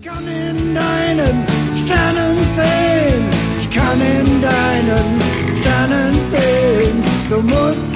Ich kann in deinen Sternen sehen, ich kann in deinen Sternen sehen, du musst